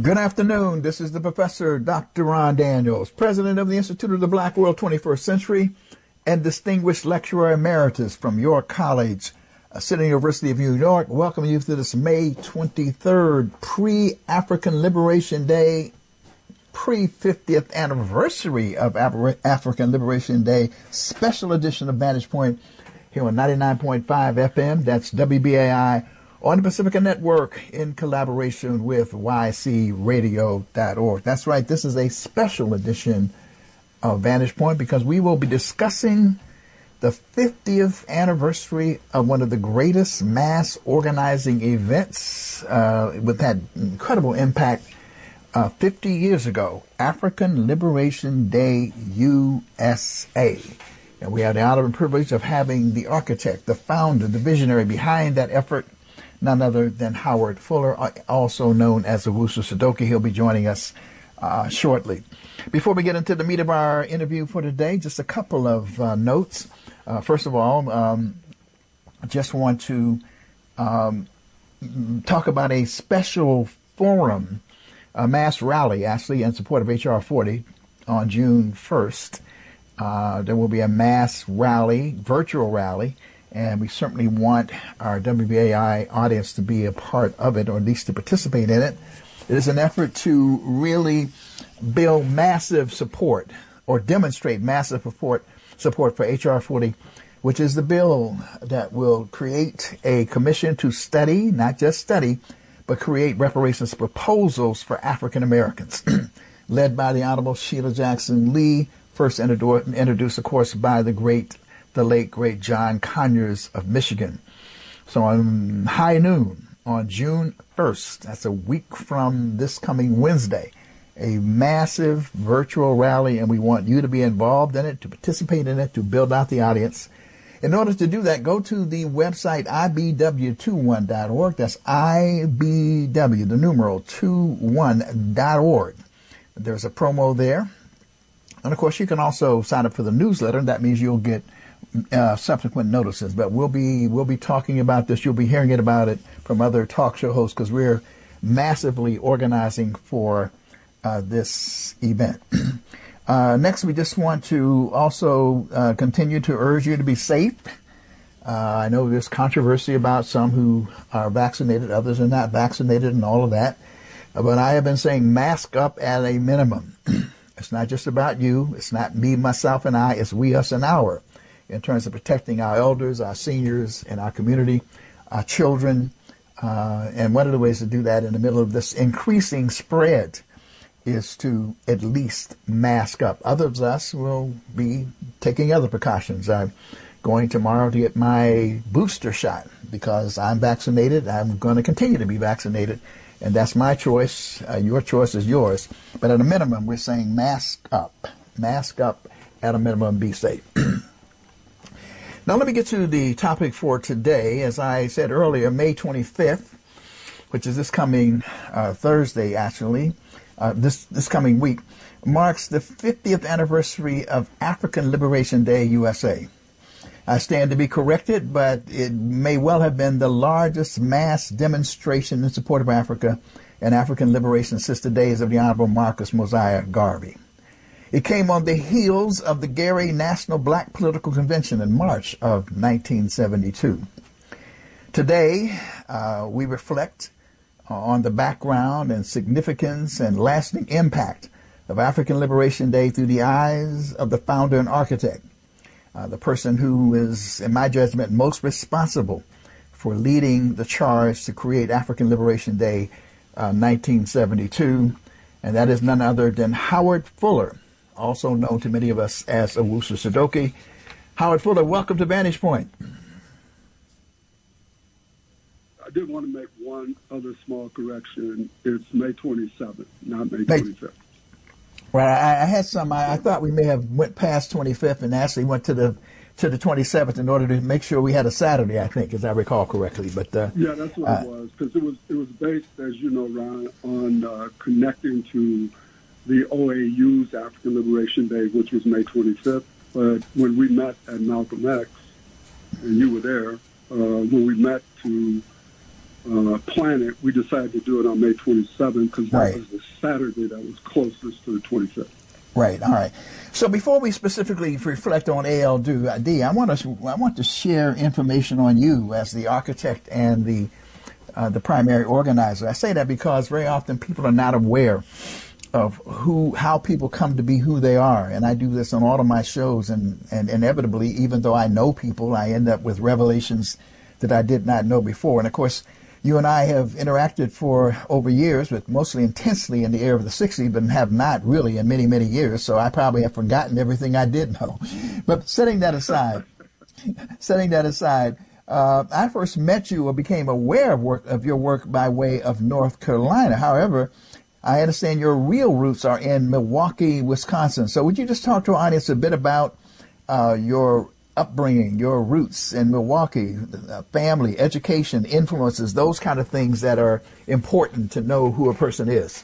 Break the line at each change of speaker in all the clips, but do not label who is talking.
Good afternoon. This is the Professor, Dr. Ron Daniels, President of the Institute of the Black World 21st Century and Distinguished Lecturer Emeritus from York College, City University of New York. Welcome you to this May 23rd pre-African Liberation Day, pre-50th anniversary of African Liberation Day special edition of Vantage Point here on 99.5 FM. That's WBAI on the Pacifica Network in collaboration with ycradio.org. That's right. This is a special edition of Vantage Point because we will be discussing the 50th anniversary of one of the greatest mass organizing events with that incredible impact 50 years ago, African Liberation Day USA. And we have the honor and privilege of having the architect, the founder, the visionary behind that effort, none other than Howard Fuller, also known as Owusu Sadoki. He'll be joining us shortly. Before we get into the meat of our interview for today, just a couple of notes. First of all, I just want to talk about a special forum, a mass rally, actually, in support of H.R. 40 on June 1st. There will be a mass rally, virtual rally, and we certainly want our WBAI audience to be a part of it, or at least to participate in it. It is an effort to really build massive support or demonstrate massive support for H.R. 40, which is the bill that will create a commission to study, not just study, but create reparations proposals for African Americans, led by the Honorable Sheila Jackson Lee, first introduced, of course, by the late, great John Conyers of Michigan. So on high noon on June 1st, that's a week from this coming Wednesday, a massive virtual rally, and we want you to be involved in it, to participate in it, to build out the audience. In order to do that, go to the website ibw21.org. That's IBW, the numeral 21.org. There's a promo there. And, of course, you can also sign up for the newsletter. That means you'll get subsequent notices. But we'll be talking about this. You'll be hearing about it from other talk show hosts because we're massively organizing for this event. Next, we just want to also continue to urge you to be safe. I know there's controversy about some who are vaccinated, others are not vaccinated, and all of that. But I have been saying mask up at a minimum. It's not just about you. It's not me, myself, and I. It's we, us, and our, in terms of protecting our elders, our seniors in our community, our children. And one of the ways to do that in the middle of this increasing spread is to at least mask up. Others of us will be taking other precautions. I'm going tomorrow to get my booster shot because I'm vaccinated. I'm going to continue to be vaccinated. And that's my choice. Your choice is yours. But at a minimum, we're saying mask up. Mask up at a minimum, be safe. Now let me get to the topic for today. As I said earlier, May 25th, which is this coming Thursday, actually, this coming week, marks the 50th anniversary of African Liberation Day USA. I stand to be corrected, but it may well have been the largest mass demonstration in support of Africa and African liberation since the days of the Honorable Marcus Mosiah Garvey. It came on the heels of the Gary National Black Political Convention in March of 1972. Today, we reflect on the background and significance and lasting impact of African Liberation Day through the eyes of the founder and architect, the person who is, in my judgment, most responsible for leading the charge to create African Liberation Day 1972, and that is none other than Howard Fuller, also known to many of us as Owusu Sadoki. Howard Fuller, welcome to Vantage Point.
I did want to make one other small correction. It's May 27th, not May 25th.
Right, I had some. I thought we may have went past 25th and actually went to the 27th in order to make sure we had a Saturday, I think, as I recall correctly. But
yeah, that's what it was, because it was based, as you know, Ron, on connecting to the OAU's African Liberation Day, which was May 25th. But when we met at Malcolm X, and you were there, when we met to plan it, we decided to do it on May 27th because that
Right.
was the Saturday that was closest to the 25th.
Right. All right. So before we specifically reflect on ALD, I want to share information on you as the architect and the primary organizer. I say that because very often people are not aware of how people come to be who they are, and I do this on all of my shows, and inevitably, even though I know people, I end up with revelations that I did not know before. And of course, you and I have interacted for over years, but mostly intensely in the era of the 60s, but have not really in many, many years. So I probably have forgotten everything I did know. But setting that aside, I first met you or became aware of your work by way of North Carolina. However, I understand your real roots are in Milwaukee, Wisconsin. So would you just talk to our audience a bit about your upbringing, your roots in Milwaukee, family, education, influences, those kind of things that are important to know who a person is?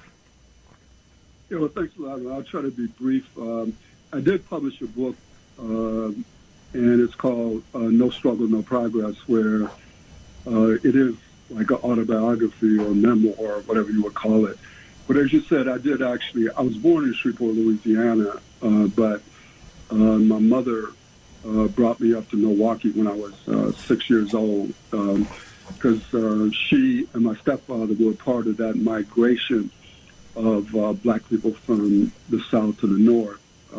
Yeah, well, thanks a lot. I'll try to be brief. I did publish a book, and it's called No Struggle, No Progress, where it is like an autobiography or memoir or whatever you would call it. But as you said, I was born in Shreveport, Louisiana, but my mother brought me up to Milwaukee when I was 6 years old because she and my stepfather were part of that migration of black people from the south to the north.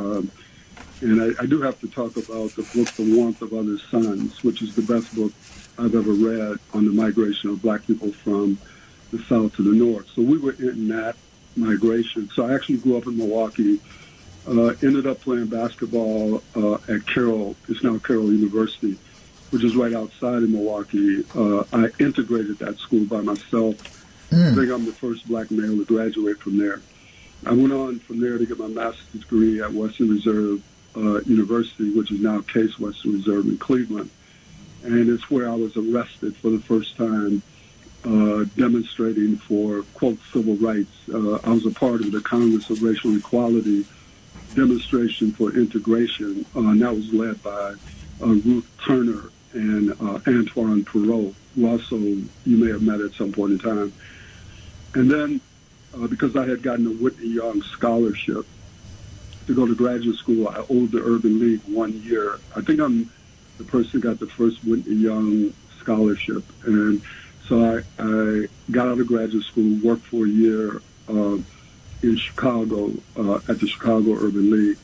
And I do have to talk about the book, The Warmth of Other Suns, which is the best book I've ever read on the migration of black people from the south to the north. So we were in that migration. So I actually grew up in Milwaukee, ended up playing basketball at Carroll. It's now Carroll University, which is right outside of Milwaukee. I integrated that school by myself. I think I'm the first black male to graduate from there. I went on from there to get my master's degree at Western Reserve University, which is now Case Western Reserve in Cleveland. And it's where I was arrested for the first time demonstrating for, quote, civil rights. I was a part of the Congress of Racial Equality demonstration for integration, and that was led by Ruth Turner and Antoine Perot, who also you may have met at some point in time. And then because I had gotten a Whitney Young scholarship to go to graduate school, I owed the Urban League 1 year. I think I'm the person who got the first Whitney Young scholarship. And so I got out of graduate school, worked for a year in Chicago at the Chicago Urban League.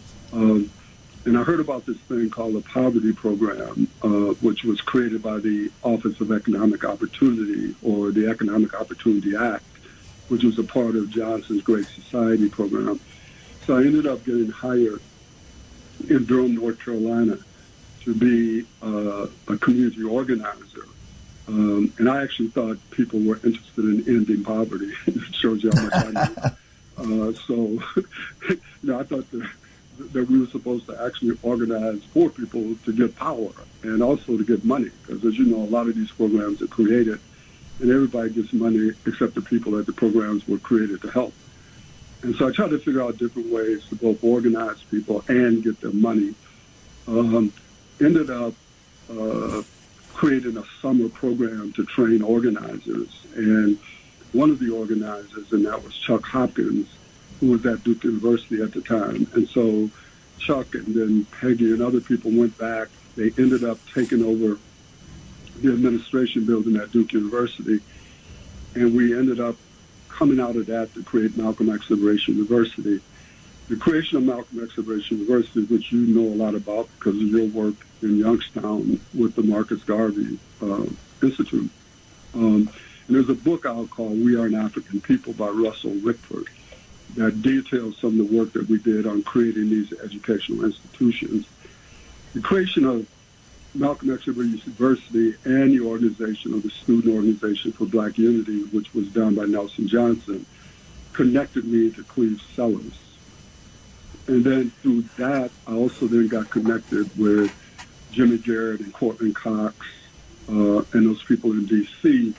And I heard about this thing called the Poverty Program, which was created by the Office of Economic Opportunity, or the Economic Opportunity Act, which was a part of Johnson's Great Society program. So I ended up getting hired in Durham, North Carolina, to be a community organizer. And I actually thought people were interested in ending poverty. It shows you how much I knew. So I thought that we were supposed to actually organize poor people to get power and also to get money. Because as you know, a lot of these programs are created and everybody gets money except the people that the programs were created to help. And so I tried to figure out different ways to both organize people and get their money. Ended up creating a summer program to train organizers. And one of the organizers, and that was Chuck Hopkins, who was at Duke University at the time. And so Chuck and then Peggy and other people went back. They ended up taking over the administration building at Duke University. And we ended up coming out of that to create Malcolm X Liberation University. The creation of Malcolm X Liberation University, which you know a lot about because of your work in Youngstown with the Marcus Garvey Institute. And there's a book out called We Are an African People by Russell Rickford that details some of the work that we did on creating these educational institutions. The creation of Malcolm X University and the organization of the Student Organization for Black Unity, which was done by Nelson Johnson, connected me to Cleve Sellers. And then through that, I also then got connected with Jimmy Garrett and Courtland Cox and those people in D.C.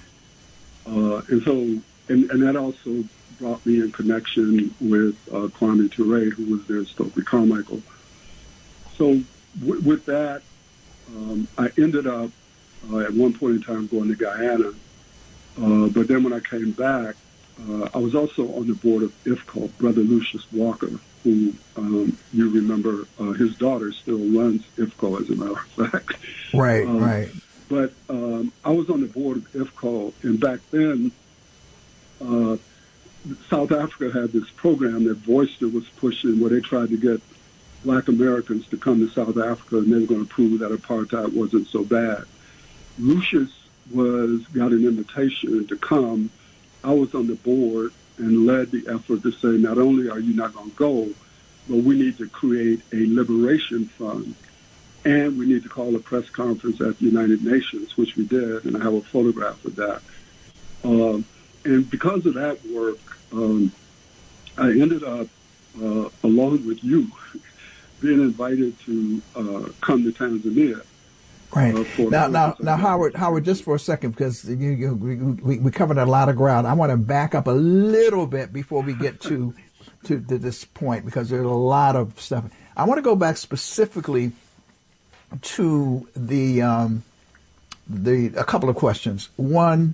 And that also brought me in connection with Kwame Ture, who was there at Stokely Carmichael. So with that, I ended up at one point in time going to Guyana But then when I came back, I was also on the board of IFCO, Brother Lucius Walker, who you remember his daughter still runs IFCO, as a matter of fact.
Right, right.
But I was on the board of IFCO, and back then, South Africa had this program that Voister was pushing where they tried to get Black Americans to come to South Africa, and they were going to prove that apartheid wasn't so bad. Lucius got an invitation to come. I was on the board and led the effort to say, not only are you not going to go, but we need to create a liberation fund, and we need to call a press conference at the United Nations, which we did, and I have a photograph of that. And because of that work, I ended up, along with you, being invited to come to Tanzania.
Right. Now, Howard, just for a second, because we covered a lot of ground. I want to back up a little bit before we get to this point, because there's a lot of stuff. I want to go back specifically to a couple of questions. One,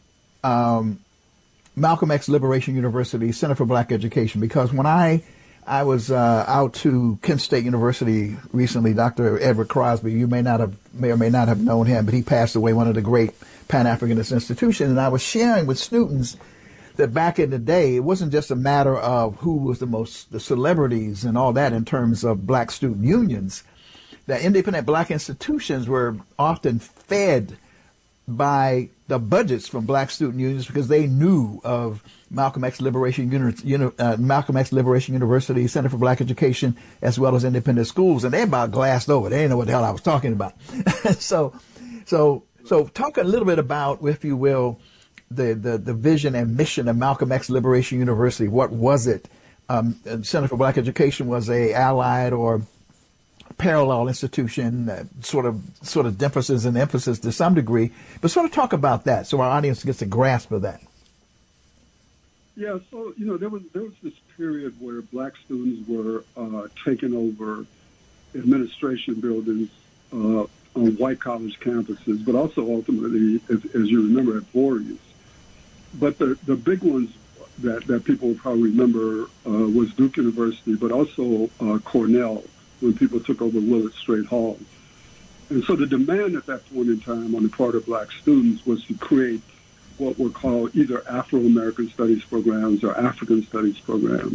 Malcolm X Liberation University Center for Black Education, because when I was out to Kent State University recently. Dr. Edward Crosby, you may or may not have known him, but he passed away, one of the great Pan-Africanist institutions. And I was sharing with students that back in the day, it wasn't just a matter of who was the celebrities and all that in terms of black student unions. That independent black institutions were often fed by the budgets from black student unions because they knew of Malcolm X Liberation University Center for Black Education, as well as independent schools, and they about glassed over. They didn't know what the hell I was talking about. So talk a little bit about, if you will, the vision and mission of Malcolm X Liberation University. What was it? Center for Black Education was a allied or parallel institution, sort of differences in emphasis to some degree, but sort of talk about that so our audience gets a grasp of that.
Yeah, so there was this period where black students were taking over administration buildings on white college campuses, but also ultimately, as you remember, at Voorhees. But the big ones that people will probably remember was Duke University, but also Cornell, when people took over Willard Straight Hall. And so the demand at that point in time on the part of black students was to create what were called either Afro-American studies programs or African studies programs.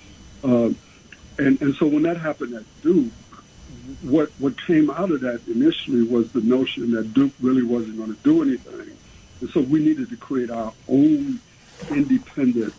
And so when that happened at Duke, what came out of that initially was the notion that Duke really wasn't going to do anything. And so we needed to create our own independent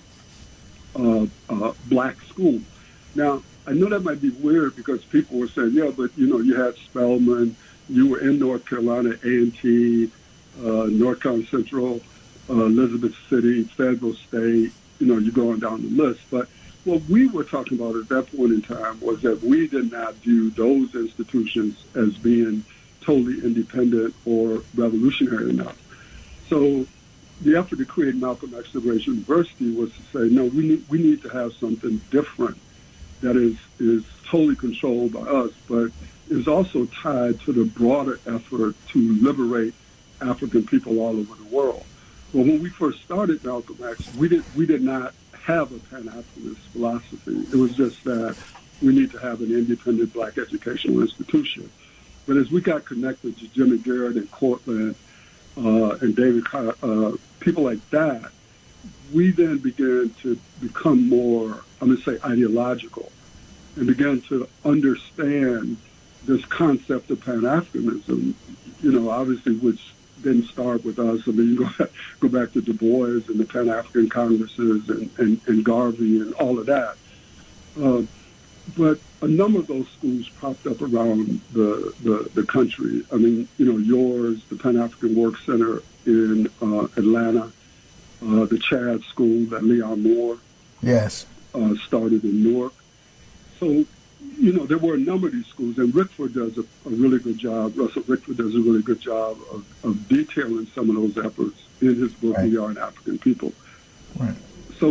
black school. Now, I know that might be weird because people were saying, yeah, but, you had Spelman, you were in North Carolina, A&T, North Carolina Central, Elizabeth City, Fayetteville State, you're going down the list. But what we were talking about at that point in time was that we did not view those institutions as being totally independent or revolutionary enough. So the effort to create Malcolm X Liberation University was to say, no, we need to have something different that is totally controlled by us, but is also tied to the broader effort to liberate African people all over the world. Well, when we first started Malcolm X, we did not have a Pan-Africanist philosophy. It was just that we need to have an independent black educational institution. But as we got connected to Jimmy Garrett and Cortland and David, people like that, we then began to become more, I'm going to say, ideological, and began to understand this concept of Pan-Africanism, obviously, which didn't start with us. I mean, you go back to Du Bois and the Pan-African Congresses and Garvey and all of that. But a number of those schools popped up around the country. I mean, yours, the Pan-African Work Center in Atlanta, the Chad School that Leon Moore started in Newark. So, there were a number of these schools, and Rickford does a really good job. Russell Rickford does a really good job of detailing some of those efforts in his book, We Are an African People. Right. So,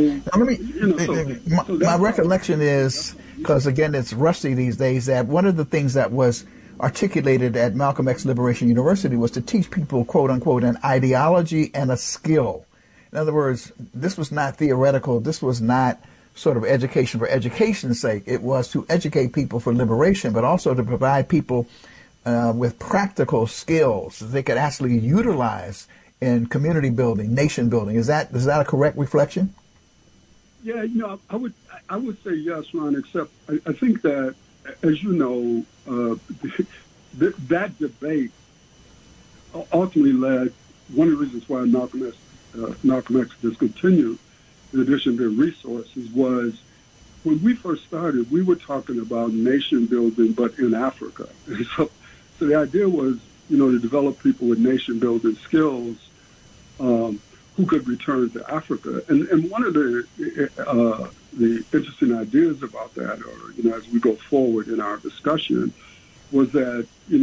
my recollection is, because again, it's rusty these days, that one of the things that was articulated at Malcolm X Liberation University was to teach people, quote unquote, an ideology and a skill. In other words, this was not theoretical. This was not sort of education for education's sake. It was to educate people for liberation, but also to provide people with practical skills that they could actually utilize in community building, nation building. Is that a correct reflection?
Yeah, I would say yes, Ron. Except I think that, as you know, that debate ultimately led. One of the reasons why Malcolm X discontinued, in addition to resources, was when we first started, we were talking about nation building, but in Africa. And so the idea was, to develop people with nation building skills who could return to Africa. And one of the interesting ideas about that, or as we go forward in our discussion, was that in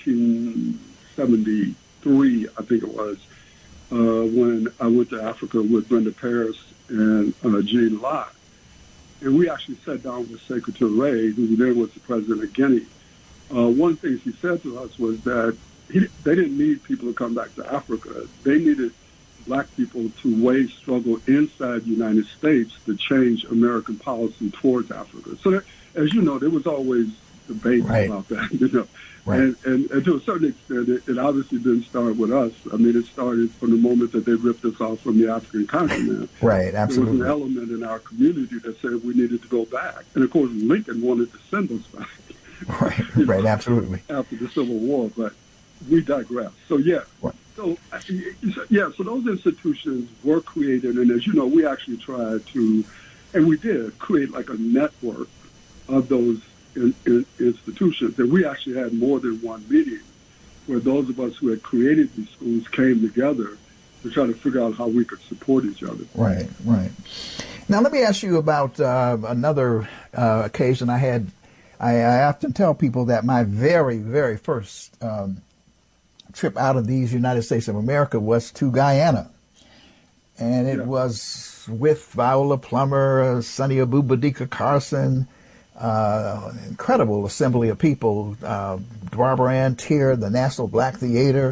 1973, I think it was, when I went to Africa with Brenda Paris and Jean Locke, and we actually sat down with Sekou Touré, who then was the president of Guinea. One of the things he said to us was that they didn't need people to come back to Africa. They needed black people to wage struggle inside the United States to change American policy towards Africa. So, as you know, there was always debate about that, Right. And to a certain extent, it obviously didn't start with us. I mean, it started from the moment that they ripped us off from the African continent.
Right, absolutely.
There was an element in our community that said we needed to go back. And, of course, Lincoln wanted to send us back.
Right, absolutely.
After the Civil War, but we digress. So, yeah. Right. So those institutions were created, and as you know, we actually tried to, and we did, create like a network of those institutions. And we actually had more than one meeting where those of us who had created these schools came together to try to figure out how we could support each other.
Right. Now, let me ask you about another occasion I had. I often tell people that my very, very first trip out of these United States of America was to Guyana. And it was with Viola Plummer, Sonny Abubadika Carson, incredible assembly of people, Barbara Ann Teer, the National Black Theater,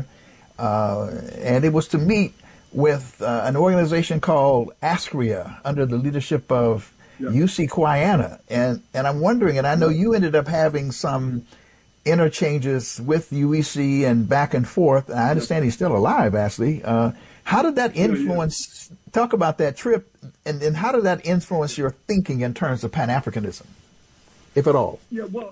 and it was to meet with an organization called ASCRIA under the leadership of UC Quayana. And I'm wondering, and I know you ended up having some interchanges with UEC and back and forth, and I understand he's still alive, Ashley. How did that influence, talk about that trip, and how did that influence your thinking in terms of Pan-Africanism, if at all?
Well,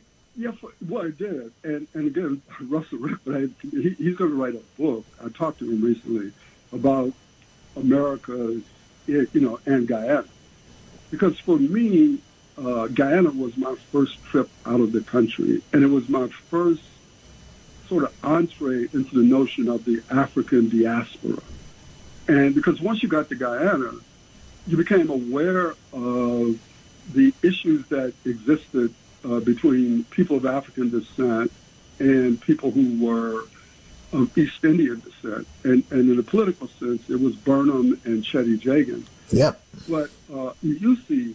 it did. And again, Russell Rickford, he's going to write a book. I talked to him recently about America, and Guyana. Because for me, Guyana was my first trip out of the country, and it was my first sort of entree into the notion of the African diaspora. And because once you got to Guyana, you became aware of the issues that existed between people of African descent and people who were of East Indian descent. And in a political sense, it was Burnham and Chetty Jagan. Yep. But UC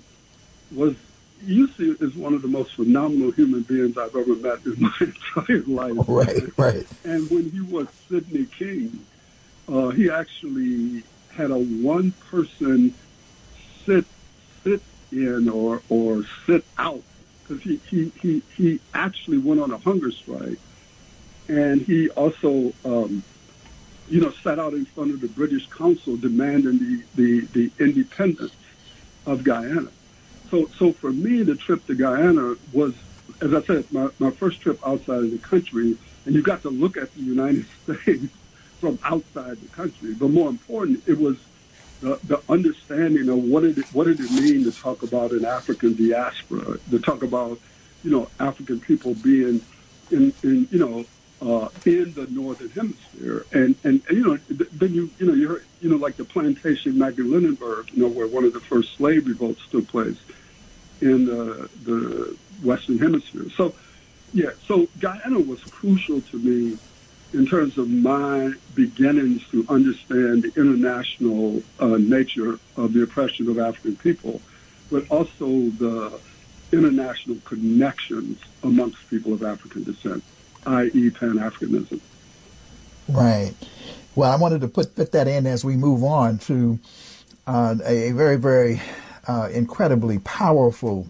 is one of the most phenomenal human beings I've ever met in my entire life.
Right.
And when he was Sidney King, he actually had a one-person sit in or sit out, because he actually went on a hunger strike, and he also sat out in front of the British Council demanding the independence of Guyana. So for me, the trip to Guyana was, as I said, my first trip outside of the country, and you got to look at the United States from outside the country. But more important, it was the understanding of what did it mean to talk about an African diaspora, to talk about, African people being in the Northern Hemisphere. And then you heard, like the plantation Magdaleninburg, where one of the first slave revolts took place in the Western Hemisphere. So Guyana was crucial to me in terms of my beginnings to understand the international nature of the oppression of African people, but also the international connections amongst people of African descent, i.e. Pan-Africanism.
Right. Well, I wanted to fit that in as we move on to a very, very incredibly powerful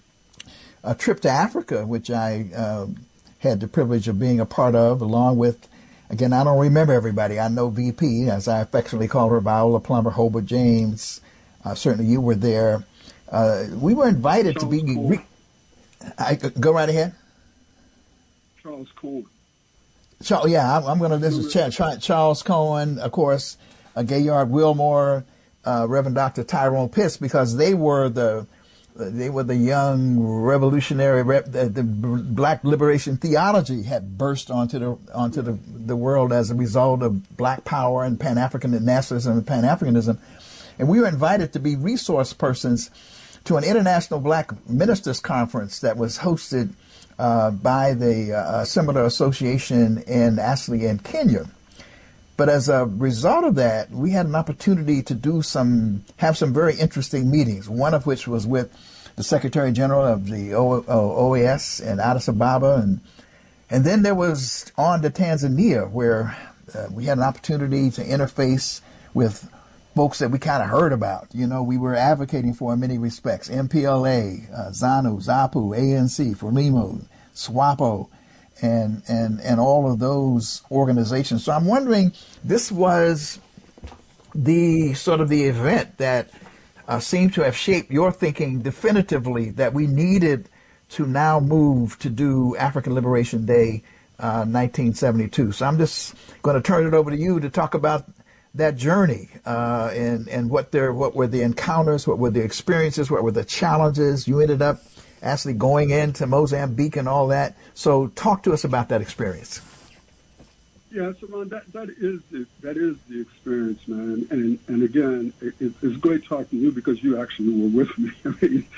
trip to Africa, which I had the privilege of being a part of, along with, again, I don't remember everybody. I know VP, as I affectionately call her, Viola Plumber, Hobart James. Certainly you were there. We were invited
Charles
to be... go right ahead.
Charles Cohen.
I'm going to... This is Charles Cohen, of course, Gaillard Wilmore, Reverend Dr. Tyrone Pitts, because they were the young revolutionary, the black liberation theology had burst onto the world as a result of black power and Pan-African nationalism and Pan-Africanism. And we were invited to be resource persons to an international black ministers conference that was hosted by the Similar Association in Kenya. But as a result of that, we had an opportunity to have some very interesting meetings, one of which was with the Secretary General of the OAS in Addis Ababa. And then there was on to Tanzania, where we had an opportunity to interface with folks that we kind of heard about. You know, we were advocating for in many respects: MPLA, ZANU, ZAPU, ANC, FRELIMO, SWAPO, and all of those organizations. So I'm wondering, this was the sort of the event that seemed to have shaped your thinking definitively, that we needed to now move to do African Liberation Day 1972. So I'm just going to turn it over to you to talk about that journey and what were the encounters, what were the experiences, what were the challenges. You ended up actually going into Mozambique and all that. So talk to us about that experience.
Yeah, so Ron, that is the experience, man. And again, it's great talking to you because you actually were with me. I mean,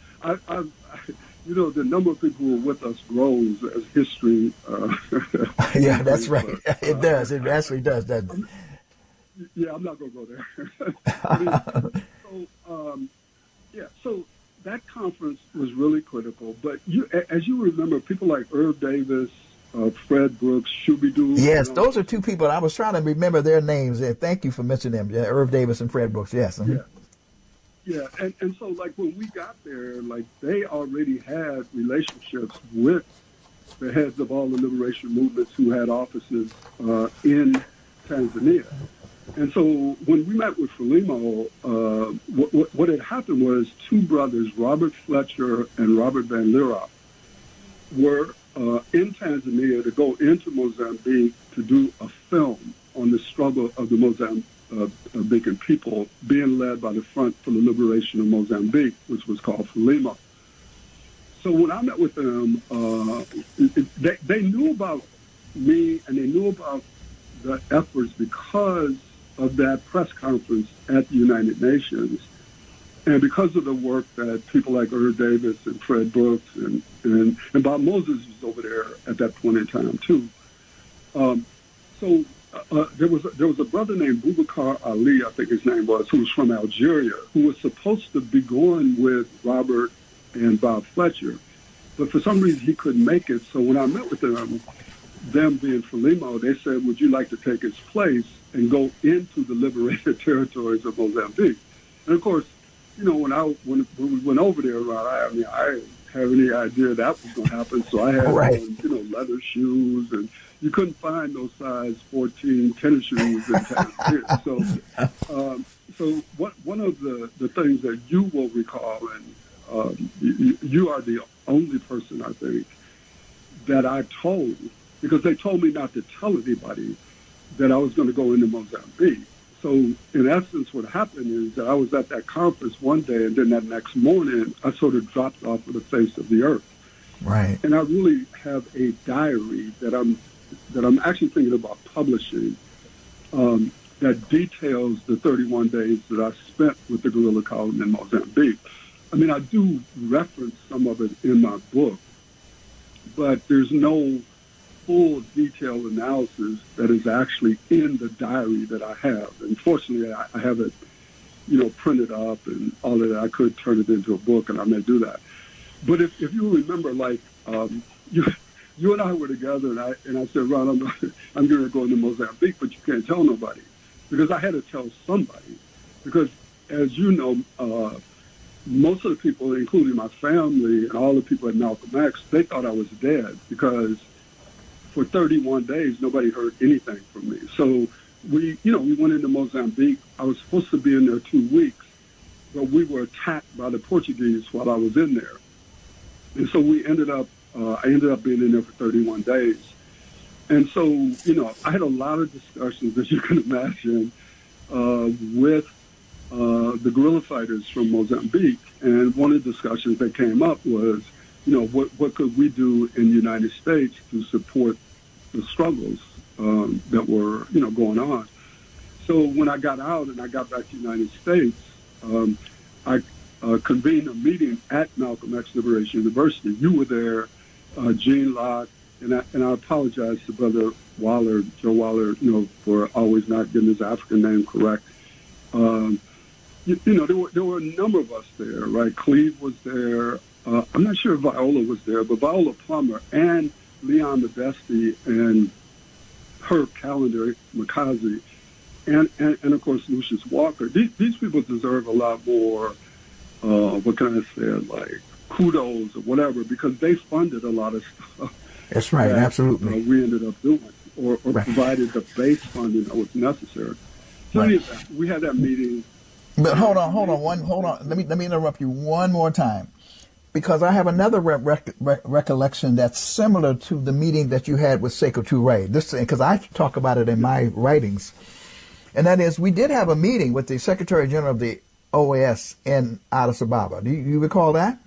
the number of people who were with us grows as history.
Yeah, that's right. It does. It actually does, doesn't it?
Yeah, I'm not going to go there. So that conference was really critical. But as you remember, people like Irv Davis, Fred Brooks, Shooby-Doo.
Yes, those are two people. I was trying to remember their names. Thank you for mentioning them. Yeah, Irv Davis and Fred Brooks, yes. Mm-hmm.
Yeah, and so, like, when we got there, like, they already had relationships with the heads of all the liberation movements who had offices in Tanzania. And so when we met with FRELIMO, what had happened was two brothers, Robert Fletcher and Robert Van Lierop, were in Tanzania to go into Mozambique to do a film on the struggle of the Mozambican people being led by the Front for the Liberation of Mozambique, which was called FRELIMO. So when I met with them, they knew about me and they knew about the efforts because of that press conference at the United Nations, and because of the work that people like Irv Davis and Fred Brooks and Bob Moses was over there at that point in time too. There was a brother named Boubacar Ali, I think his name was, who was from Algeria, who was supposed to be going with Robert and Bob Fletcher, but for some reason he couldn't make it. So when I met with them being FRELIMO, they said, "Would you like to take his place and go into the liberated territories of Mozambique?" And of course, when we went over there, I didn't have any idea that was going to happen. So I had on, leather shoes, and you couldn't find those size 14 tennis shoes in Tanzania. So one of the things that you will recall, and you are the only person, I think, that I told, because they told me not to tell anybody that I was going to go into Mozambique. So in essence, what happened is that I was at that conference one day, and then that next morning, I sort of dropped off of the face of the earth.
Right.
And I really have a diary that I'm actually thinking about publishing that details the 31 days that I spent with the guerrilla column in Mozambique. I mean, I do reference some of it in my book, but there's no full detailed analysis that is actually in the diary that I have. And fortunately, I have it, printed up and all of that. I could turn it into a book, and I may do that. But if you remember, like you and I were together, and I said, Ron, I'm going to go into Mozambique, but you can't tell nobody, because I had to tell somebody, because as you know, most of the people, including my family and all the people at Malcolm X, they thought I was dead, because for 31 days nobody heard anything from me. So we went into Mozambique. I was supposed to be in there 2 weeks, but we were attacked by the Portuguese while I was in there. And so I ended up being in there for 31 days. And so, I had a lot of discussions, as you can imagine, with the guerrilla fighters from Mozambique. And one of the discussions that came up was, what could we do in the United States to support the struggles that were, going on. So when I got out and I got back to the United States, I convened a meeting at Malcolm X Liberation University. You were there, Gene Locke, and I apologize to Brother Waller, Joe Waller, for always not getting his African name correct. There were a number of us there, right? Cleve was there. I'm not sure if Viola was there, but Viola Plummer and Leon Modesti and Herb Callender, Makazi, and of course Lucius Walker. These people deserve a lot more, what can I say, like kudos or whatever, because they funded a lot of stuff.
That's right, absolutely.
We ended up doing, or right. Provided the base funding that was necessary. So right. We had that meeting.
But hold on. Let me interrupt you one more time, because I have another recollection that's similar to the meeting that you had with Sekou Touré. This, because I talk about it in my writings, and that is, we did have a meeting with the Secretary General of the OAS in Addis Ababa. Do you recall that?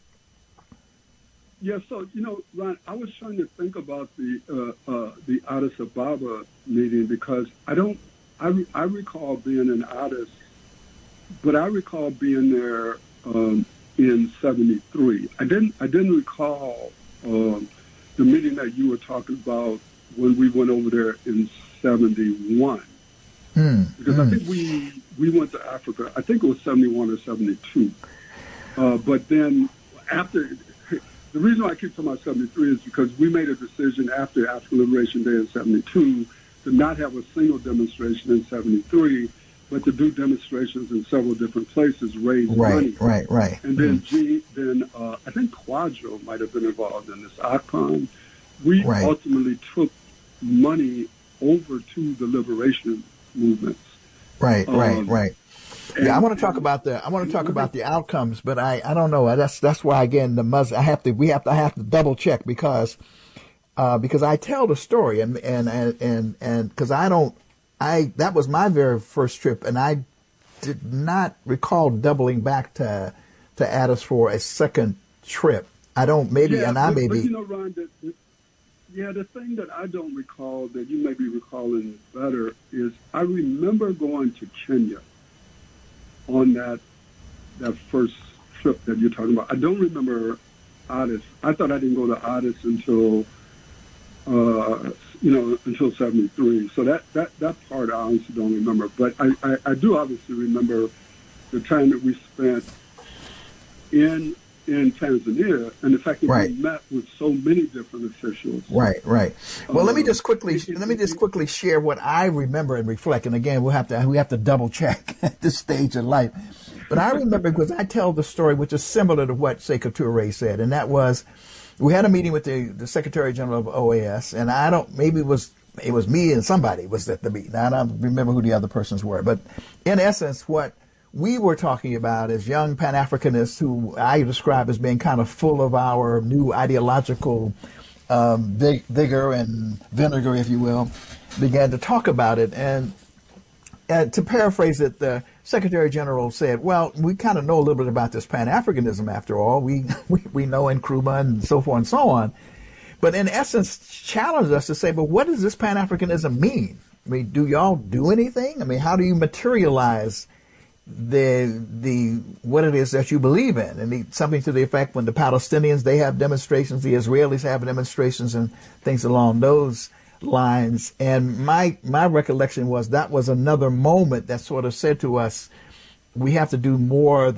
Yeah. So Ron, I was trying to think about the Addis Ababa meeting, because I recall being in Addis, but I recall being there in '73. I didn't recall the meeting that you were talking about when we went over there in '71. Because I think we went to Africa. I think it was '71 or '72. But then after, the reason why I keep talking about '73 is because we made a decision after African Liberation Day in '72 to not have a single demonstration in '73, but to do demonstrations in several different places, raise money.
Right.
And then I think Quadro might have been involved in this. ACPON. We ultimately took money over to the liberation movements. Right.
Yeah, I want to talk about the outcomes, but I don't know. That's why, again, I have to double check, because I tell the story and because that was my very first trip, and I did not recall doubling back to Addis for a second trip. I don't, maybe,
yeah,
and I may be.
Ron, the thing that I don't recall that you may be recalling better is I remember going to Kenya on that first trip that you're talking about. I don't remember Addis. I thought I didn't go to Addis until until '73. So that part I honestly don't remember. But I do obviously remember the time that we spent in Tanzania, and the fact that we met with so many different officials. Right.
Well, let me just quickly share what I remember and reflect. And again, we have to double check at this stage of life. But I remember, because I tell the story which is similar to what Sekou Touré said, and that was, we had a meeting with the Secretary General of OAS, and maybe it was me and somebody was at the meeting. I don't remember who the other persons were, but in essence, what we were talking about as young Pan-Africanists, who I describe as being kind of full of our new ideological vigor and vinegar, if you will, began to talk about it. And to paraphrase it, the Secretary General said, well, we kind of know a little bit about this Pan-Africanism after all. We know Nkrumah and so forth and so on. But in essence, challenged us to say, but what does this Pan-Africanism mean? I mean, do y'all do anything? I mean, how do you materialize the what it is that you believe in? And something to the effect, when the Palestinians, they have demonstrations, the Israelis have demonstrations and things along those lines. And my recollection was that was another moment that sort of said to us, we have to do more than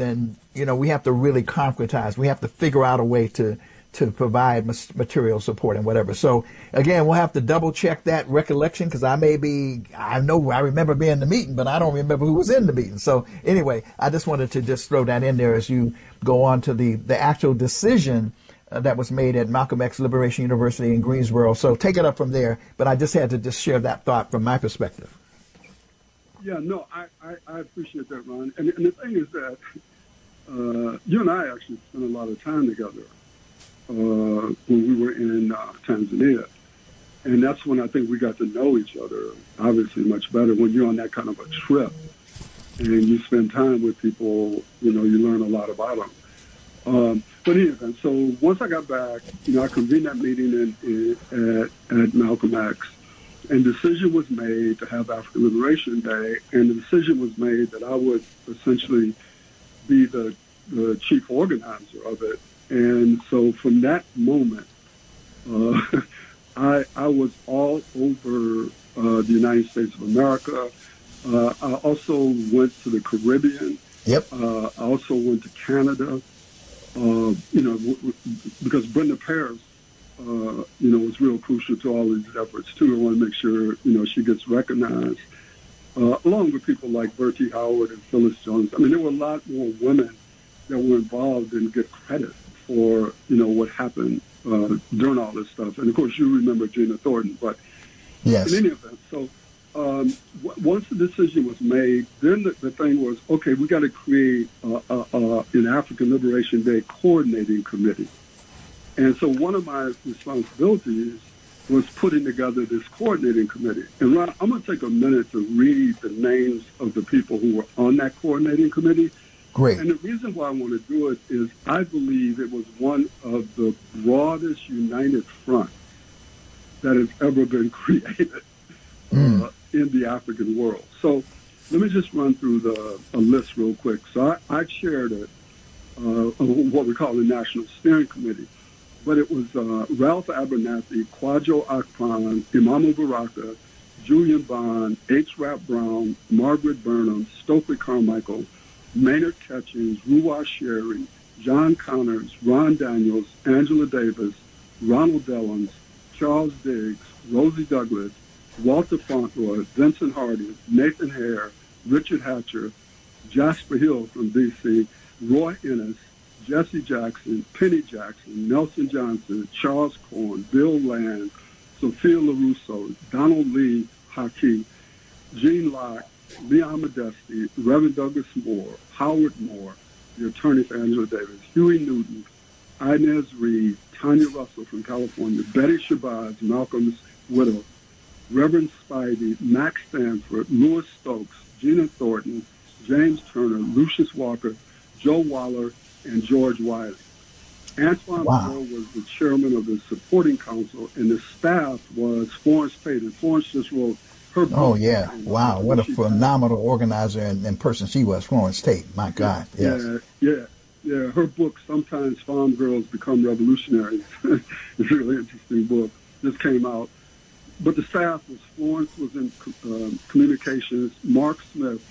we have to really concretize. We have to figure out a way to provide material support and whatever. So again, we'll have to double check that recollection, because I remember being in the meeting, but I don't remember who was in the meeting. So anyway, I just wanted to just throw that in there as you go on to the actual decision that was made at Malcolm X Liberation University in Greensboro. So take it up from there. But I just had to just share that thought from my perspective.
Yeah, no, I appreciate that, Ron. And the thing is that you and I actually spent a lot of time together when we were in Tanzania. And that's when I think we got to know each other, obviously, much better. When you're on that kind of a trip and you spend time with people, you learn a lot about them. But anyway, so once I got back, I convened that meeting at Malcolm X, and decision was made to have African Liberation Day, and the decision was made that I would essentially be the chief organizer of it. And so from that moment, I was all over the United States of America. I also went to the Caribbean.
Yep.
I also went to Canada. Because Brenda Paris, was real crucial to all these efforts too. I want to make sure, she gets recognized, along with people like Bertie Howard and Phyllis Jones. I mean, there were a lot more women that were involved and get credit for, what happened during all this stuff. And of course, you remember Gina Thornton, but
yes.
In any event, so once the decision was made, then the thing was, okay, we got to create an African Liberation Day coordinating committee. And so one of my responsibilities was putting together this coordinating committee. And Ron, I'm going to take a minute to read the names of the people who were on that coordinating committee.
Great.
And the reason why I want to do it is I believe it was one of the broadest united fronts that has ever been created in the African world. So let me just run through a list real quick. So I chaired it, what we call the National Steering Committee. But it was Ralph Abernathy, Kwajo Akpan, Imamu Baraka, Julian Bond, H. Rap Brown, Margaret Burnham, Stokely Carmichael, Maynard Catchings, Ruwa Sherry, John Connors, Ron Daniels, Angela Davis, Ronald Dellums, Charles Diggs, Rosie Douglas, Walter Fauntleroy, Vincent Hardy, Nathan Hare, Richard Hatcher, Jasper Hill from D.C., Roy Ennis, Jesse Jackson, Penny Jackson, Nelson Johnson, Charles Corn, Bill Land, Sophia LaRusso, Donald Lee Haki, Gene Locke, Leon Modesti, Reverend Douglas Moore, Howard Moore, the attorney for Angela Davis, Huey Newton, Inez Reed, Tanya Russell from California, Betty Shabazz, Malcolm's widow, Reverend Spivey, Max Stanford, Louis Stokes, Gina Thornton, James Turner, Lucius Walker, Joe Waller, and George Wiley. Antoine Moore was the chairman of the supporting council, and the staff was Florence Payton. Florence just wrote her book.
Oh, yeah. Wow. What a phenomenal organizer and person she was, Florence Tate. My God. Yes.
Yeah. Her book, Sometimes Farm Girls Become Revolutionaries, it's a really interesting book. Just came out. But the staff was Florence was in communications, Mark Smith,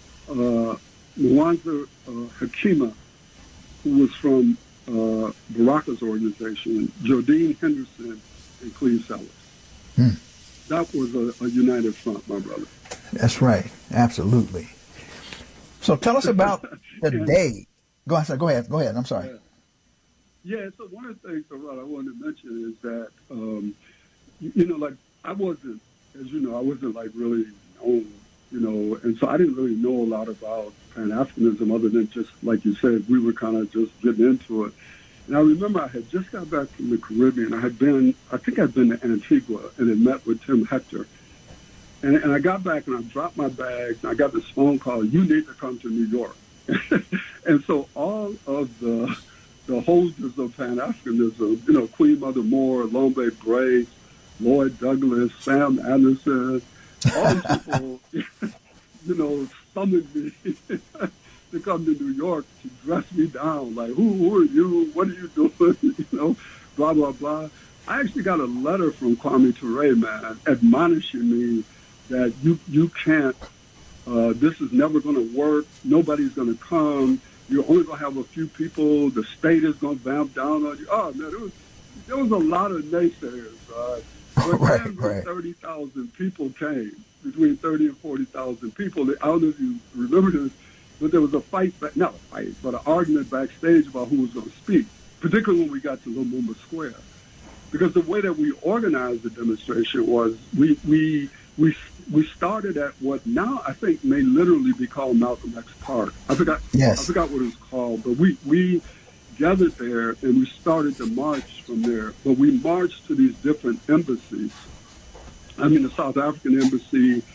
Mwanza Hakima, who was from Baraka's organization, Jodine Henderson, and Cleve Sellers. That was a united front, my brother.
That's right. Absolutely. So tell us about the day. Go ahead. I'm sorry.
Yeah, so one of the things, Rod, I wanted to mention is that, like I wasn't, as you know, I wasn't like really known, and so I didn't really know a lot about Pan-Africanism other than just, like you said, we were kind of just getting into it. And I remember I had just got back from the Caribbean. I think I'd been to Antigua and had met with Tim Hector. And I got back and I dropped my bags and I got this phone call, you need to come to New York. And so all of the holders of Pan-Africanism, Queen Mother Moore, Lombe Grace, Lloyd Douglas, Sam Anderson, all these people, summoned me to come to New York to dress me down. Like, who are you? What are you doing? Blah, blah, blah. I actually got a letter from Kwame Ture, man, admonishing me that you can't, this is never going to work. Nobody's going to come. You're only going to have a few people. The state is going to vamp down on you. Oh, man, there was a lot of naysayers. But then
Right.
30,000 people came, between 30 and 40,000 people. I don't know if you remember this, but there was a fight, not a fight, but an argument backstage about who was going to speak, particularly when we got to Lumumba Square. Because the way that we organized the demonstration was we started at what now I think may literally be called Malcolm X Park. I forgot what it was called, but we gathered there and we started to march from there. But we marched to these different embassies. I mean, the South African embassy,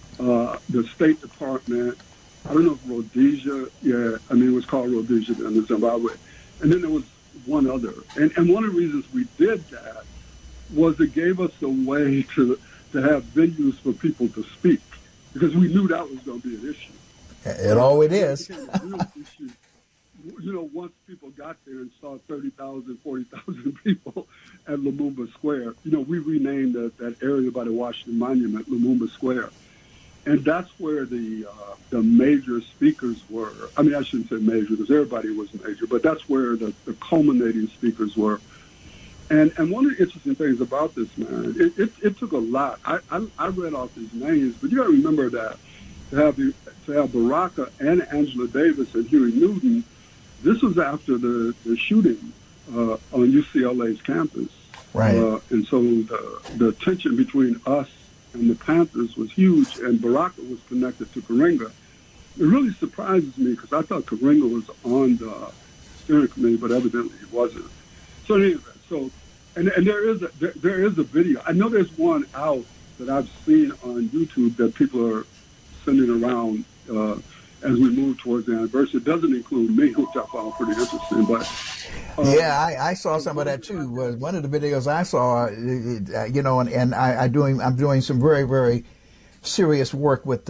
the State Department. I don't know if Rhodesia. Yeah, I mean it was called Rhodesia then, in Zimbabwe, and then there was one other. And one of the reasons we did that was it gave us a way to have venues for people to speak, because we knew that was going to be an issue.
It always is.
It became a real issue. You know, once people got there and saw 30,000, 40,000 people at Lumumba Square, you know, we renamed that area by the Washington Monument Lumumba Square. And that's where the major speakers were. I mean, I shouldn't say major because everybody was major, but that's where the culminating speakers were. And one of the interesting things about this, man, it took a lot. I read off these names, but you got to remember that to have Baraka and Angela Davis and Huey Newton, this was after the shooting on UCLA's campus.
Right.
And so the tension between us and the Panthers was huge, and Baraka was connected to Karenga. It really surprises me because I thought Karenga was on the steering committee, but evidently he wasn't. So anyway, and there is a video. I know there's one out that I've seen on YouTube that people are sending around as we move towards the anniversary. It doesn't include me, which I found pretty interesting. But
yeah, I saw some of that too. Was one of the videos I saw, you know, and I'm doing some very, very serious work with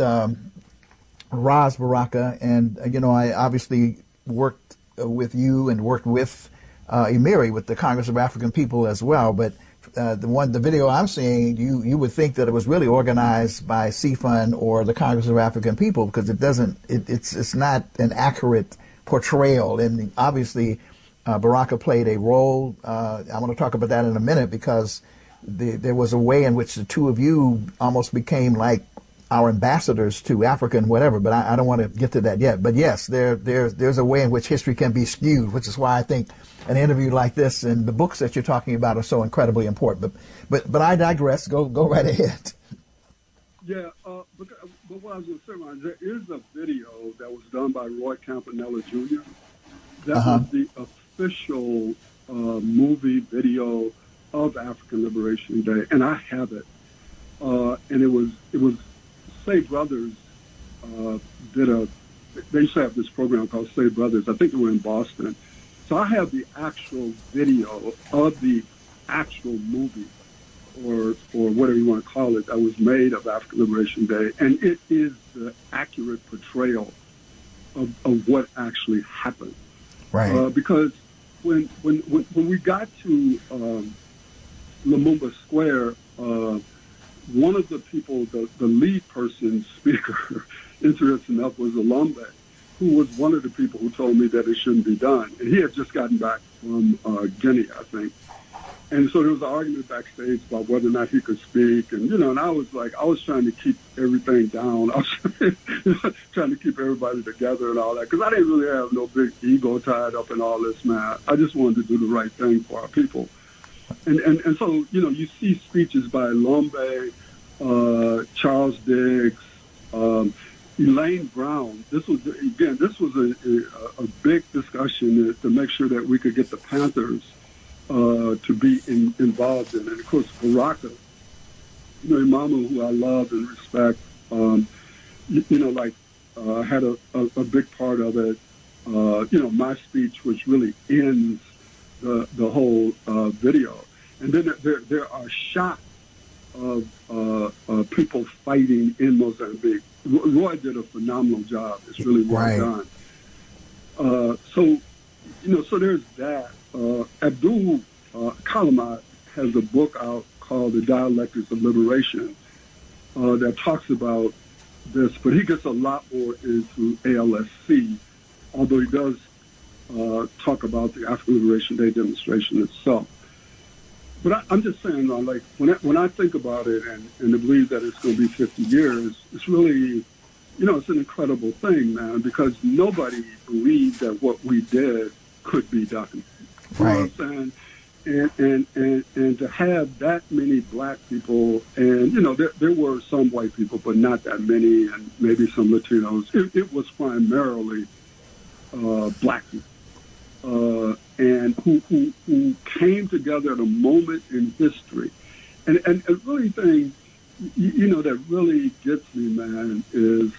Ras Baraka, and you know, I obviously worked with you and worked with Emiri with the Congress of African People as well. But the video I'm seeing, you would think that it was really organized by CFUN or the Congress of African People, because it's not an accurate portrayal. And obviously Baraka played a role. I want to talk about that in a minute, because there was a way in which the two of you almost became like our ambassadors to Africa and whatever, but I don't want to get to that yet. But yes, there's a way in which history can be skewed, which is why I think an interview like this and the books that you're talking about are so incredibly important. But I digress. Go right ahead.
Yeah, but what I was going to say, Ron, there is a video that was done by Roy Campanella Jr. That was the official movie video of African Liberation Day, and I have it. And it was Say Brothers they used to have this program called Say Brothers. I think it was in Boston. So I have the actual video of the actual movie, or whatever you want to call it, that was made of African Liberation Day, and it is the accurate portrayal of what actually happened.
Right.
Because when we got to Lumumba Square, one of the people, the lead person speaker, interesting enough, was Alombe, who was one of the people who told me that it shouldn't be done. And he had just gotten back from Guinea, I think. And so there was an argument backstage about whether or not he could speak. And, you know, and I was trying to keep everything down. I was trying to keep everybody together and all that, because I didn't really have no big ego tied up in all this, man. I just wanted to do the right thing for our people. And so, you know, you see speeches by Lombe, Charles Diggs, Elaine Brown. This was a big discussion to make sure that we could get the Panthers to be involved in it. And of course, Baraka, you know, Imama, who I love and respect, had a big part of it. You know, my speech, which really ends the whole video. And then there are shots of people fighting in Mozambique. Roy did a phenomenal job. It's really well done. So, you know, so there's that. Abdul Kalamat has a book out called The Dialectics of Liberation that talks about this, but he gets a lot more into ALSC although he does talk about the African Liberation Day demonstration itself. But I'm just saying, like, when I think about it and to believe that it's going to be 50 years, it's really, it's an incredible thing, man, because nobody believed that what we did could be done. You know what I'm saying? And to have that many black people, and, there were some white people, but not that many, and maybe some Latinos. It was primarily black people. And who came together at a moment in history. And really thing, that really gets me, man, is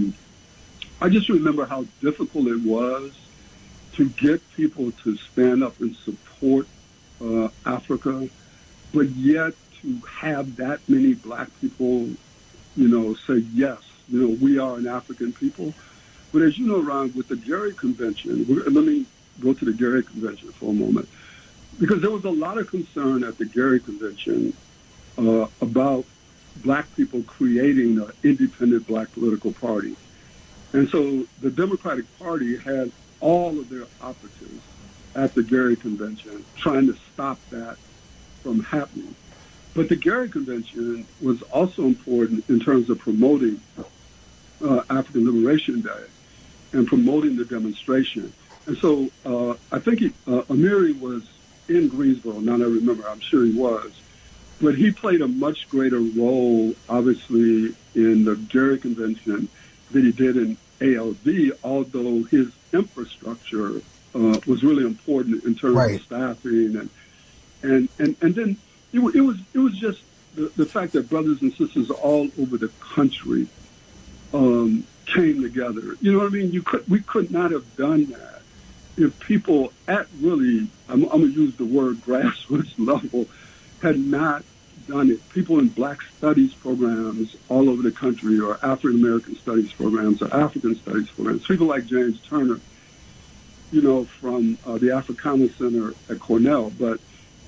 I just remember how difficult it was to get people to stand up and support Africa, but yet to have that many black people, say, yes, we are an African people. But as you know, Ron, with the Gary Convention, let me go to the Gary Convention for a moment, because there was a lot of concern at the Gary Convention about black people creating an independent black political party. And so the Democratic Party had all of their operatives at the Gary Convention trying to stop that from happening. But the Gary Convention was also important in terms of promoting African Liberation Day and promoting the demonstration. And so I think Amiri was in Greensboro, now that I remember, I'm sure he was, but he played a much greater role, obviously, in the Gary Convention than he did in ALD, although his infrastructure was really important in terms of staffing. And then it was just the fact that brothers and sisters all over the country came together. You know what I mean? We could not have done that if people at really, I'm going to use the word grassroots level, had not done it. People in black studies programs all over the country, or African American studies programs, or African studies programs, people like James Turner, from the Africana Center at Cornell. But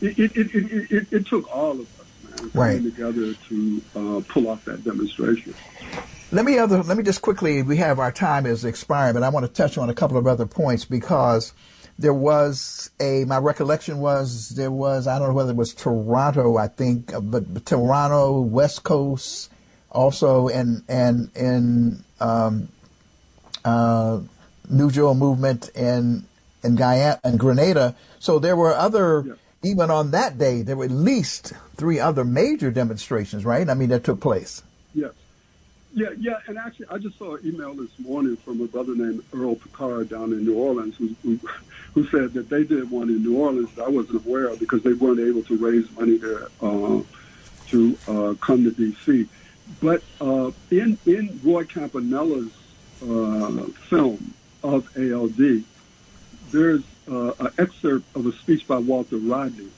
it took all of us, man, coming together to pull off that demonstration.
Let me just quickly, our time is expiring, but I want to touch on a couple of other points, because there was my recollection was, I don't know whether it was Toronto, I think, but Toronto, West Coast, also in New Jewel movement in Guyana and Grenada. So there were other, even on that day, there were at least 3 other major demonstrations, right? I mean, that took place.
Yes. Yeah, and actually, I just saw an email this morning from a brother named Earl Picard down in New Orleans who said that they did one in New Orleans that I wasn't aware of because they weren't able to raise money there to come to D.C. But in Roy Campanella's film of ALD, there's an excerpt of a speech by Walter Rodney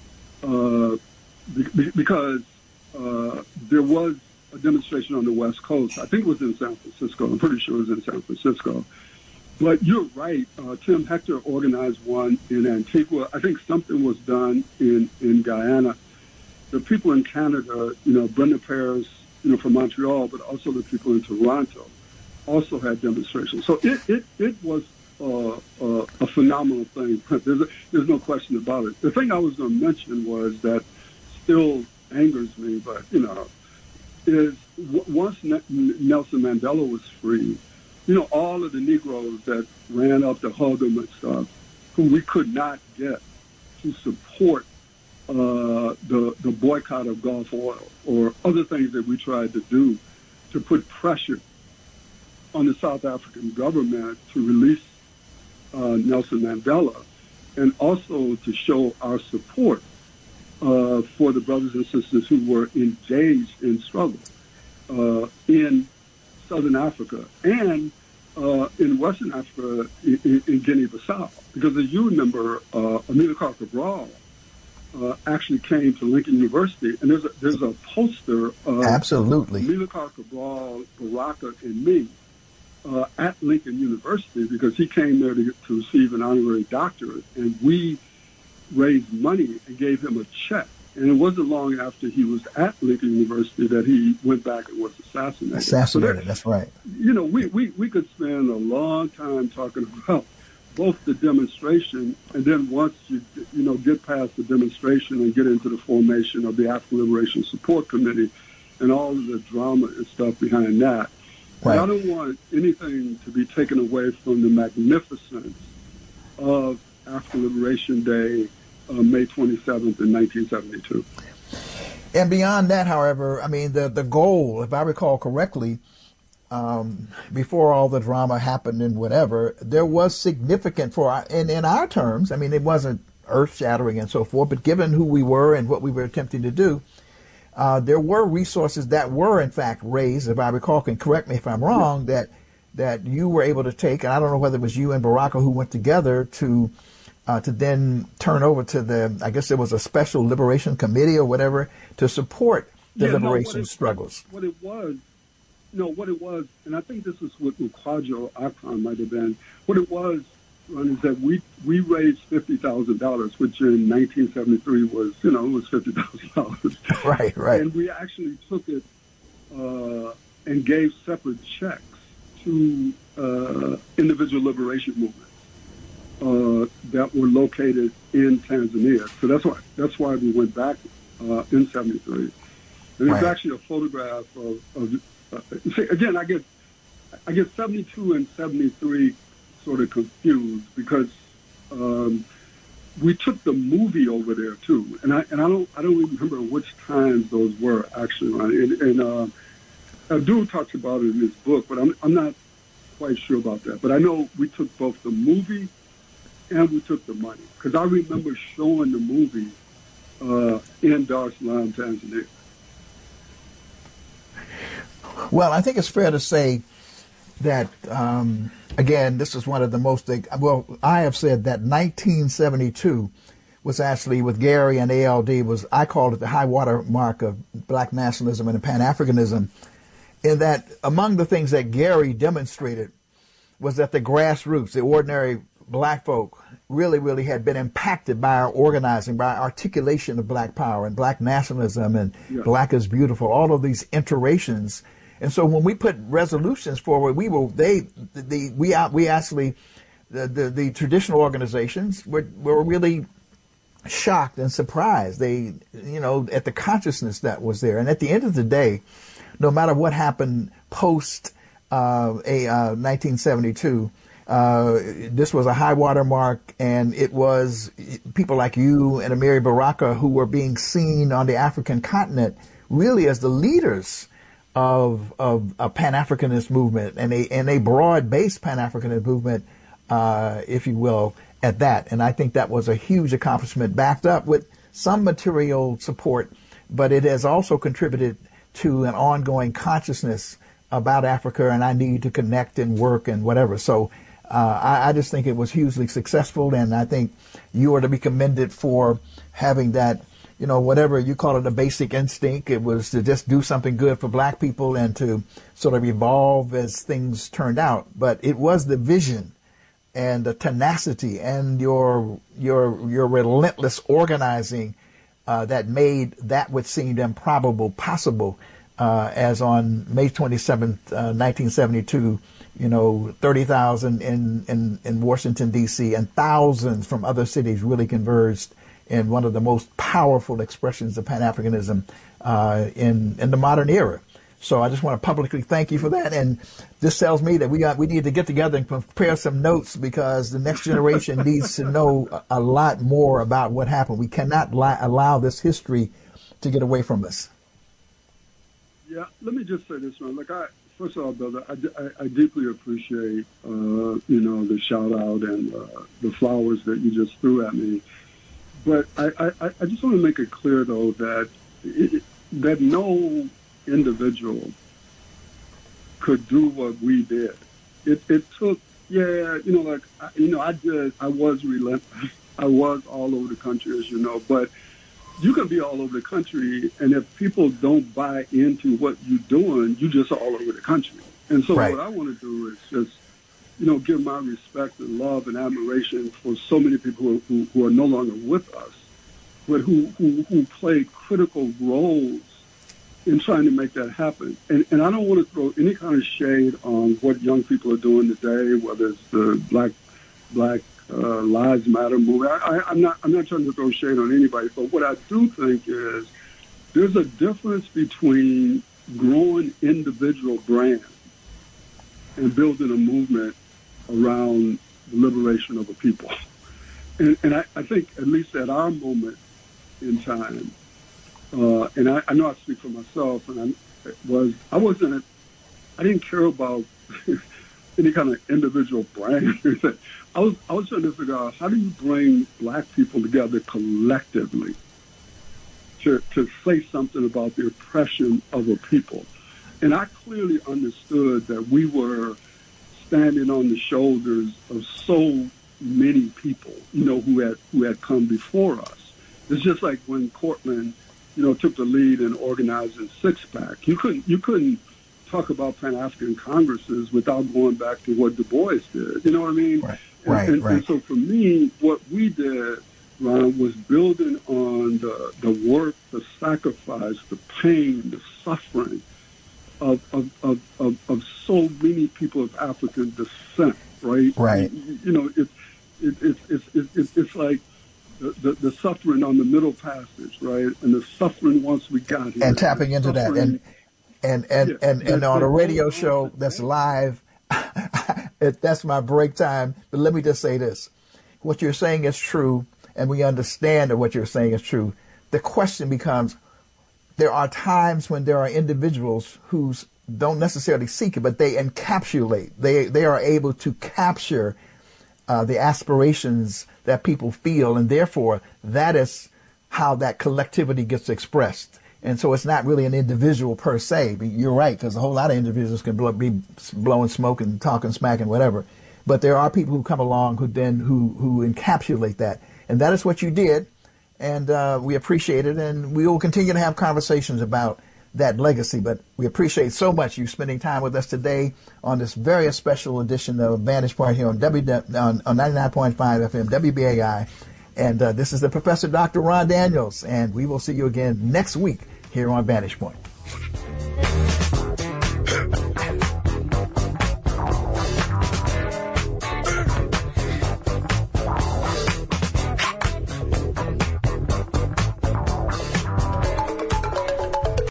because there was a demonstration on the West Coast. I think it was in San Francisco. I'm pretty sure it was in San Francisco. But you're right. Tim Hector organized one in Antigua. I think something was done in Guyana. The people in Canada, Brenda Paris, from Montreal, but also the people in Toronto also had demonstrations. So it was a phenomenal thing. There's no question about it. The thing I was going to mention was that still angers me, but, is once Nelson Mandela was free, all of the Negroes that ran up to hug him and stuff, who we could not get to support the boycott of Gulf oil or other things that we tried to do to put pressure on the South African government to release Nelson Mandela, and also to show our support for the brothers and sisters who were engaged in struggle in Southern Africa and in Western Africa in Guinea-Bissau. Because as you remember, Amilcar Cabral actually came to Lincoln University, and there's a poster of
absolutely
Amilcar Cabral, Baraka, and me at Lincoln University because he came there to receive an honorary doctorate, and we raised money and gave him a check And it wasn't long after he was at Lincoln University that he went back and was assassinated.
Assassinated, so that's right.
You know, we could spend a long time talking about both the demonstration, and then once you get past the demonstration and get into the formation of the African Liberation Support Committee and all of the drama and stuff behind that. Right. I don't want anything to be taken away from the magnificence of African Liberation Day, May 27th in 1972.
And beyond that, however, I mean, the goal, if I recall correctly, before all the drama happened and whatever, there was significant in our terms. I mean, it wasn't earth-shattering and so forth, but given who we were and what we were attempting to do, there were resources that were, in fact, raised, if I recall, can correct me if I'm wrong, that you were able to take, and I don't know whether it was you and Baraka who went together to then turn over to I guess there was a special liberation committee or whatever to support the liberation struggles.
What it was, and I think this is what Ukwajo Akpan might have been, what it was, Ron, is that we raised $50,000, which in 1973 was, it was $50,000.
Right.
And we actually took it and gave separate checks to individual liberation movements that were located in Tanzania. So that's why we went back in 73. And it's actually a photograph of again, I get 72 and 73 sort of confused because we took the movie over there too, and I don't even remember which times those were actually, Ronnie. And Abdul talks about it in his book, but I'm not quite sure about that. But I know we took both the movie and we took the money, because I remember showing the movie in Dar es Salaam, Tanzania.
Well, I think it's fair to say that, again, this is one of the most, I have said that 1972 was actually, with Gary and ALD, I called it the high water mark of black nationalism and Pan-Africanism, in that among the things that Gary demonstrated was that the grassroots, the ordinary black folk, really, really had been impacted by our organizing, by our articulation of black power and black nationalism and Black is Beautiful, all of these iterations. And so when we put resolutions forward, the traditional organizations were really shocked and surprised. At the consciousness that was there. And at the end of the day, no matter what happened post 1972, this was a high water mark, and it was people like you and Amiri Baraka who were being seen on the African continent really as the leaders of a Pan-Africanist movement and a broad-based Pan-Africanist movement, if you will, at that. And I think that was a huge accomplishment, backed up with some material support, but it has also contributed to an ongoing consciousness about Africa and I need to connect and work and whatever. So I just think it was hugely successful, and I think you are to be commended for having that, whatever you call it, a basic instinct. It was to just do something good for black people and to sort of evolve as things turned out. But it was the vision and the tenacity and your relentless organizing that made that which seemed improbable possible. As on May 27th, 1972, 30,000 in Washington, D.C., and thousands from other cities really converged in one of the most powerful expressions of Pan-Africanism in the modern era. So I just want to publicly thank you for that. And this tells me that we need to get together and prepare some notes, because the next generation needs to know a lot more about what happened. We cannot allow this history to get away from us.
Yeah, let me just say this, man. First of all, brother, I deeply appreciate, the shout out and the flowers that you just threw at me. But I just want to make it clear, though, that that no individual could do what we did. It took, I was relentless. I was all over the country, as you know, but you can be all over the country, and if people don't buy into what you're doing, you just all over the country. And so what I want to do is just, give my respect and love and admiration for so many people who are no longer with us, but who played critical roles in trying to make that happen. And I don't want to throw any kind of shade on what young people are doing today, whether it's the Black Lives Matter movement. I'm not trying to throw shade on anybody, but what I do think is there's a difference between growing individual brands and building a movement around the liberation of a people. And I think, at least at our moment in time, and I know I speak for myself, and I didn't care about any kind of individual brand. I was trying to figure out, how do you bring Black people together collectively to say something about the oppression of a people? And I clearly understood that we were standing on the shoulders of so many people, who had come before us. It's just like when Cortland, took the lead in organizing Six Pack. You couldn't talk about Pan-African Congresses without going back to what Du Bois did. You know what I mean?
Right.
And so for me, what we did, Ron, was building on the work, the sacrifice, the pain, the suffering of so many people of African descent. Right.
Right.
It's like the suffering on the Middle Passage, right, and the suffering once we got here,
and tapping into that, and on a radio show that's live, that's my break time. But let me just say this: what you're saying is true, and we understand that what you're saying is true. The question becomes: there are times when there are individuals who don't necessarily seek it, but they encapsulate. They are able to capture the aspirations that people feel, and therefore that is how that collectivity gets expressed. And so it's not really an individual per se. You're right, because a whole lot of individuals can be blowing smoke and talking smack and whatever. But there are people who come along who encapsulate that, and that is what you did, and we appreciate it, and we will continue to have conversations about that legacy. But we appreciate so much you spending time with us today on this very special edition of Vantage Point here on 99.5 FM WBAI. And this is the Professor Dr. Ron Daniels, and we will see you again next week here on Vantage Point.